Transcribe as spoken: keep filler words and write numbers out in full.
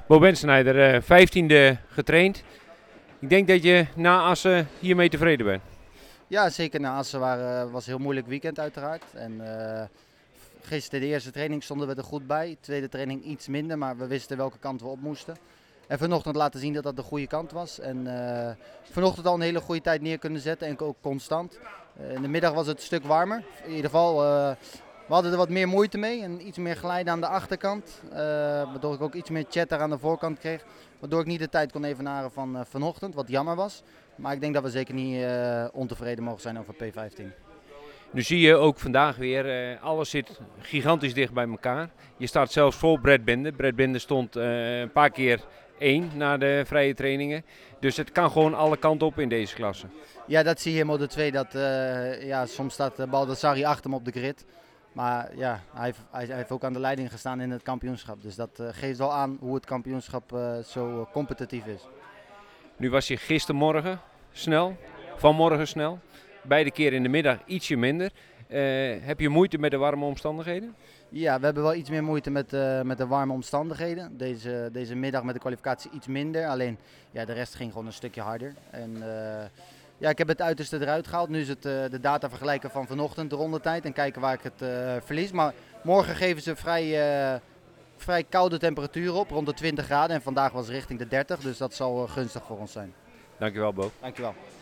Bo Bendsnijder, vijftiende getraind. Ik denk dat je na Assen hiermee tevreden bent. Ja, zeker. Na Assen waren, was een heel moeilijk weekend uiteraard. En, uh, gisteren de eerste training stonden we er goed bij. De tweede training iets minder, maar we wisten welke kant we op moesten. En vanochtend laten zien dat dat de goede kant was. En uh, vanochtend al een hele goede tijd neer kunnen zetten en ook constant. Uh, in de middag was het een stuk warmer. In ieder geval, uh, we hadden er wat meer moeite mee en iets meer glijden aan de achterkant. Uh, waardoor ik ook iets meer chatter aan de voorkant kreeg. Waardoor ik niet de tijd kon evenaren van uh, vanochtend, wat jammer was. Maar ik denk dat we zeker niet uh, ontevreden mogen zijn over P vijftien. Nu zie je ook vandaag weer, uh, alles zit gigantisch dicht bij elkaar. Je staat zelfs voor Brett Binder. Brett Binder stond uh, een paar keer één na de vrije trainingen. Dus het kan gewoon alle kanten op in deze klasse. Ja, dat zie je in Moto twee. Dat, uh, ja, soms staat Baldassarri achter hem op de grid. Maar ja, hij heeft, hij heeft ook aan de leiding gestaan in het kampioenschap. Dus dat uh, geeft wel aan hoe het kampioenschap uh, zo competitief is. Nu was je gistermorgen snel, vanmorgen snel. Beide keer in de middag ietsje minder. Uh, heb je moeite met de warme omstandigheden? Ja, we hebben wel iets meer moeite met, uh, met de warme omstandigheden. Deze, deze middag met de kwalificatie iets minder. Alleen ja, de rest ging gewoon een stukje harder. En, uh, ja, ik heb het uiterste eruit gehaald. Nu is het uh, de data vergelijken van vanochtend, de rondetijd. En kijken waar ik het uh, verlies. Maar morgen geven ze vrij, uh, vrij koude temperaturen op, rond de twintig graden. En vandaag was het richting de dertig. Dus dat zal uh, gunstig voor ons zijn. Dankjewel, Bo. Dankjewel.